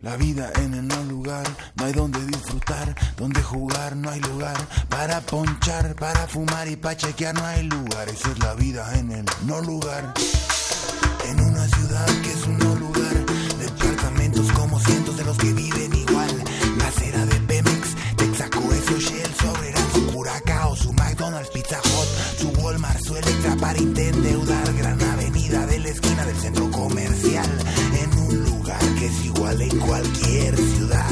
La vida en el no lugar, no hay donde disfrutar, donde jugar, no hay lugar para ponchar, para fumar y para chequear, no hay lugar. Esa es la vida en el no lugar. En una ciudad que es un no lugar, departamentos como cientos de los que viven igual. La acera de Pemex, Texaco, su Shell, Sobrera, su Curacao, su McDonald's, Pizza Hut, su Walmart, su Electra para endeudar. Gran avenida de la esquina del centro comercial, en un lugar que es igual en cualquier ciudad.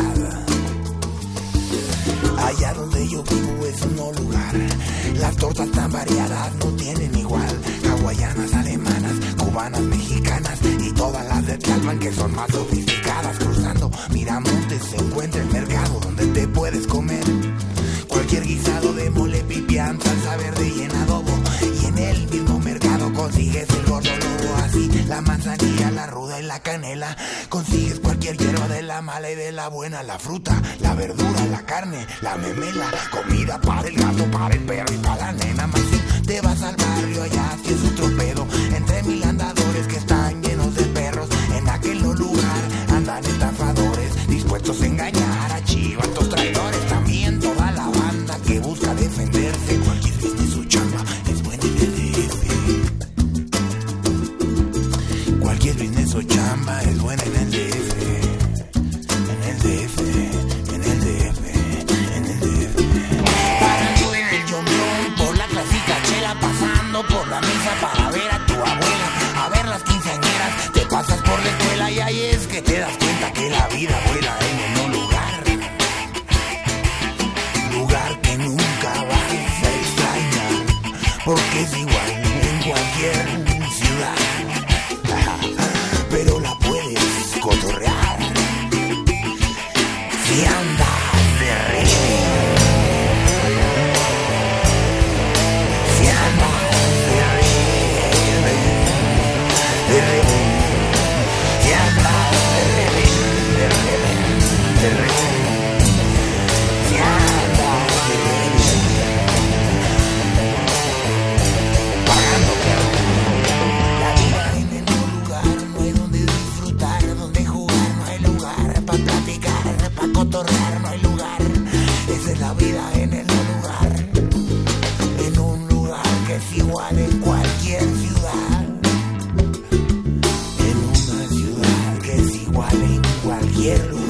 Allá donde yo vivo es un no lugar. Las tortas tan variadas no tienen igual. Hawaianas, alemanas, cubanas, mexicanas y todas las de Tlalpan que son más sofisticadas. Cruzando Miramontes se encuentra el mercado donde te puedes comer cualquier guisado de mole, pipián, salsa verde y en adobo. Y en el mismo mercado consigues el gordo lobo. Así la manzanilla, la ruda y la canela. Consigues cualquier hierba de la mala y de la buena. La fruta, la verdura, la carne, la memela. Comida para el gato, para el perro y para la nena. Más si te vas al barrio allá si es otro pedo. Entre mil andadores que están llenos de perros. En aquel no lugar andan estafadores dispuestos a engañar a chivatos traidores. También toda la banda que busca defenderse. Cualquier business o chamba es buena en el DF. Cualquier business o chamba es buena en el DF. En el DF, en el DF, en el DF. Parando en el Yombión por la clásica chela, pasando por la mesa para ver a tu abuela, a ver las quinceañeras. Te pasas por la escuela y ahí es que te das cuenta que la vida vuela en el no lugar. Lugar que nunca vas a extrañar, porque es igual en cualquier ciudad. Pero la puedes cotorrear si andas de reggae. Si andas de reggae, de reggae. Si andas de reggae, de reggae, de reggae. Si andas de reggae, pagando la vida en el no lugar, no hay donde disfrutar, donde jugar, no hay lugar para platicar, para cotorrear, no hay lugar. Esa es la vida en el no lugar, en un lugar que es igual en cualquier ciudad, en una ciudad que es igual en cualquier lugar.